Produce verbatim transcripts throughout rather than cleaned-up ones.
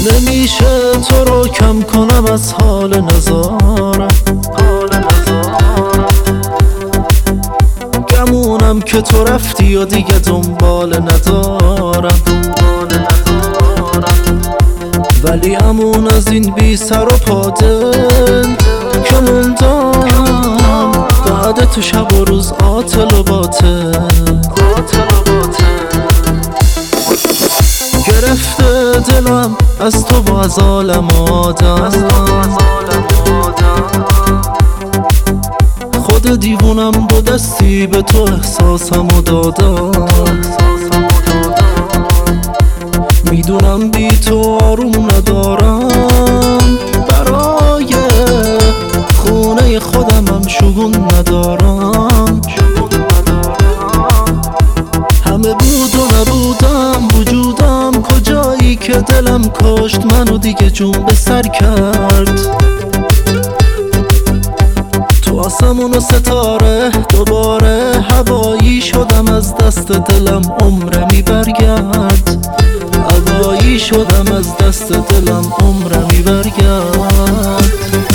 نمیشه تو رو کم کنم از حال نزارم، گمونم که تو رفتی و دیگه دنبال ندارم، ولی امون از این بی سر و پادل که موندم بعد تو شب و روز عاطل و باطل. گرفته دلم از تو و از عالم آدم، خود دیوونم با دستی به تو احساسم و دادم. میدونم بی تو آروم ندارم، برای خونه خودم هم شگون ندارم. همه بود و نبودم، وجودم کجایی که دلم کشت منو دیگه جون به سر کرد. تو آسمون و ستاره دوباره هوایی شدم، از دست دلم عمرمی برگرد. هوایی شدم از دست دلم عمرمی برگرد.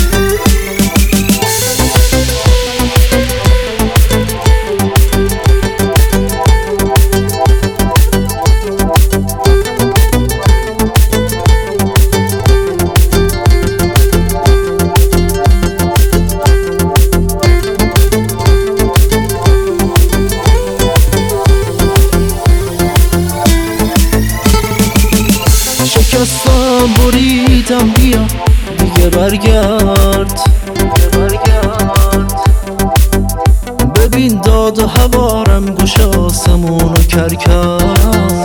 شکستم بریدم، بیا دیگه برگرد. ببین داد و هوارم گوش آسمونو کر کرد.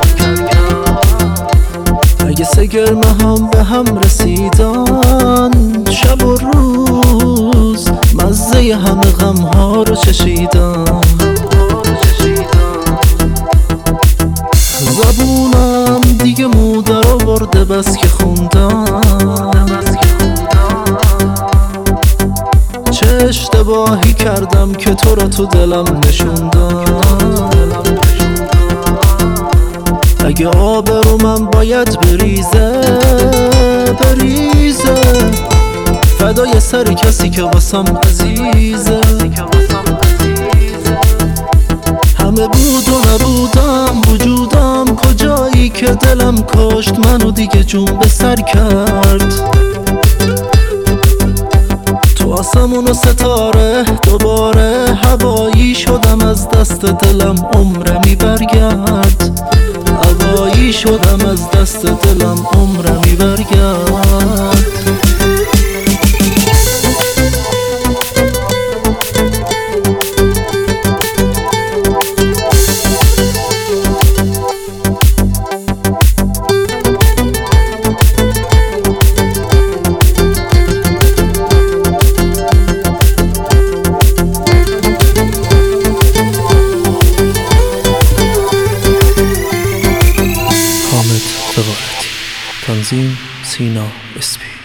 اگه سه گرمه هم به هم رسیدن، شب و روز مزه همه غم ها رو چشیدم. زبونم دیگه مودر آورده بس که خوندم. چه اشتباهی کردم که تو را تو دلم نشوندم. اگه آبرومم باید بریزه بریزه، فدای سر کسی که واسم عزیزه. همه بود و نبودم، وجودم کجایی که دلم کشت منو دیگه جون به سر کرد. تو آسمون و ستاره دوباره هوایی شدم، از دست دلم عمرمی برگرد. هوایی شدم از دست دلم عمرمی برگرد. تنظیم سینا اسپی.